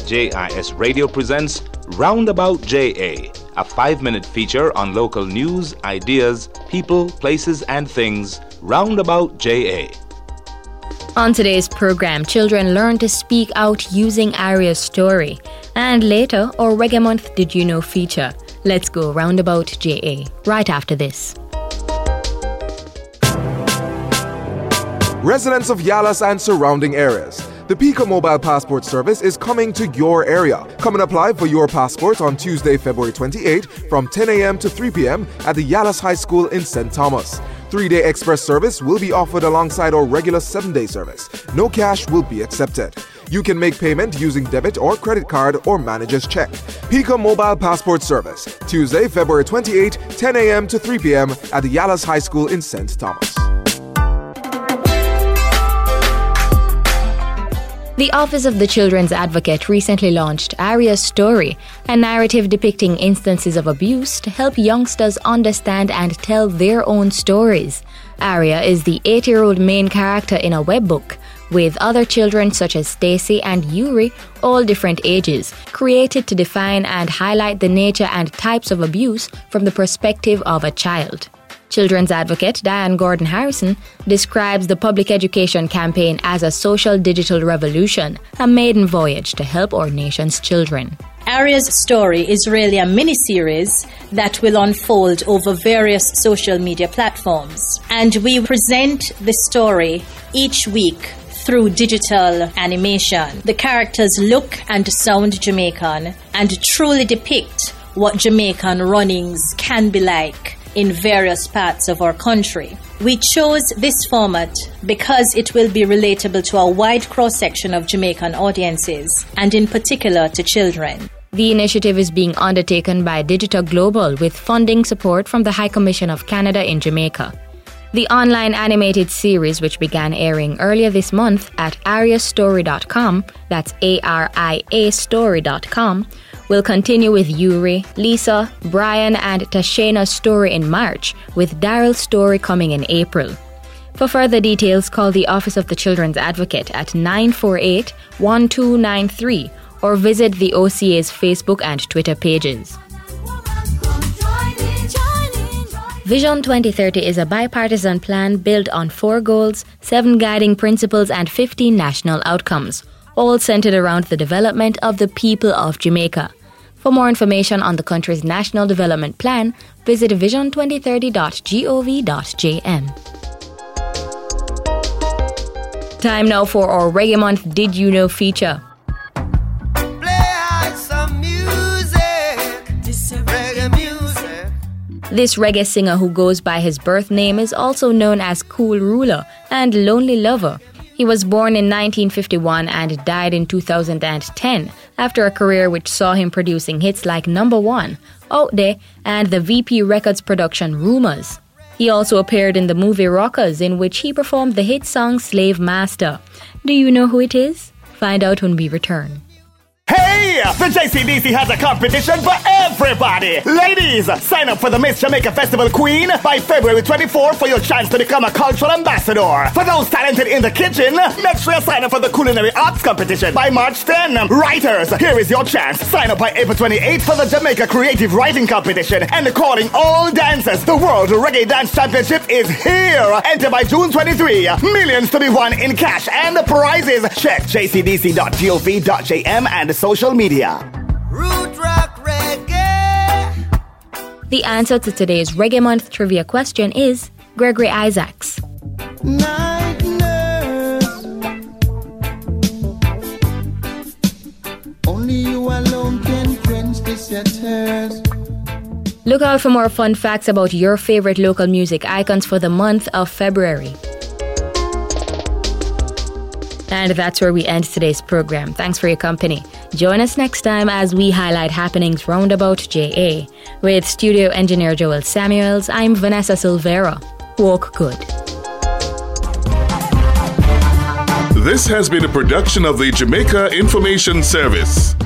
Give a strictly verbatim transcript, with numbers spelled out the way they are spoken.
J I S Radio presents Roundabout J A, a five-minute feature on local news, ideas, people, places, and things. Roundabout J A. On today's program, children learn to speak out using Aria's story. And later, our Reggae Month Did You Know feature. Let's go Roundabout J A right after this. Residents of Yalas and surrounding areas, the Pico Mobile Passport Service is coming to your area. Come and apply for your passport on Tuesday, February twenty-eighth from ten a.m. to three p.m. at the Yalas High School in Saint Thomas. Three-day express service will be offered alongside our regular seven-day service. No cash will be accepted. You can make payment using debit or credit card or manager's check. Pico Mobile Passport Service, Tuesday, February twenty-eighth, ten a.m. to three p.m. at the Yalas High School in Saint Thomas. The Office of the Children's Advocate recently launched Aria's Story, a narrative depicting instances of abuse to help youngsters understand and tell their own stories. Aria is the eight-year-old main character in a webbook, with other children such as Stacy and Yuri, all different ages, created to define and highlight the nature and types of abuse from the perspective of a child. Children's advocate Diane Gordon Harrison describes the public education campaign as a social digital revolution, a maiden voyage to help our nation's children. Aria's Story is really a mini-series that will unfold over various social media platforms. And we present the story each week through digital animation. The characters look and sound Jamaican and truly depict what Jamaican runnings can be like in various parts of our country. We chose this format because it will be relatable to a wide cross-section of Jamaican audiences, and in particular to children. The initiative is being undertaken by Digital Global with funding support from the High Commission of Canada in Jamaica. The online animated series, which began airing earlier this month at aria story dot com, that's A R I A story dot com, will continue with Yuri, Lisa, Brian and Tashana's story in March, with Daryl's story coming in April. For further details, call the Office of the Children's Advocate at nine four eight, one two nine three or visit the O C A's Facebook and Twitter pages. Vision twenty thirty is a bipartisan plan built on four goals, seven guiding principles and fifteen national outcomes, all centered around the development of the people of Jamaica. For more information on the country's National Development Plan, visit vision twenty thirty dot gov dot j m. Time now for our Reggae Month Did You Know feature. Play some music, this is reggae music. This reggae singer who goes by his birth name is also known as Cool Ruler and Lonely Lover. He was born in nineteen fifty-one and died in two thousand ten after a career which saw him producing hits like Number One, Out There, and the V P Records production Rumors. He also appeared in the movie Rockers, in which he performed the hit song Slave Master. Do you know who it is? Find out when we return. Hey! The J C D C has a competition for everybody! Ladies, sign up for the Miss Jamaica Festival Queen by February twenty-fourth for your chance to become a cultural ambassador. For those talented in the kitchen, make sure you sign up for the Culinary Arts Competition by March tenth. Writers, here is your chance. Sign up by April twenty-eighth for the Jamaica Creative Writing Competition. And calling all dancers, the World Reggae Dance Championship is here! Enter by June twenty-third. Millions to be won in cash and prizes. Check j c d c dot gov dot j m and social media. Root rock reggae. The answer to today's Reggae Month trivia question is Gregory Isaacs. Night nurse, only you alone can quench this thirst. Look out for more fun facts about your favorite local music icons for the month of February. And that's where we end today's program. Thanks for your company. Join us next time as we highlight happenings roundabout J A. With studio engineer Joel Samuels, I'm Vanessa Silvera. Walk good. This has been a production of the Jamaica Information Service.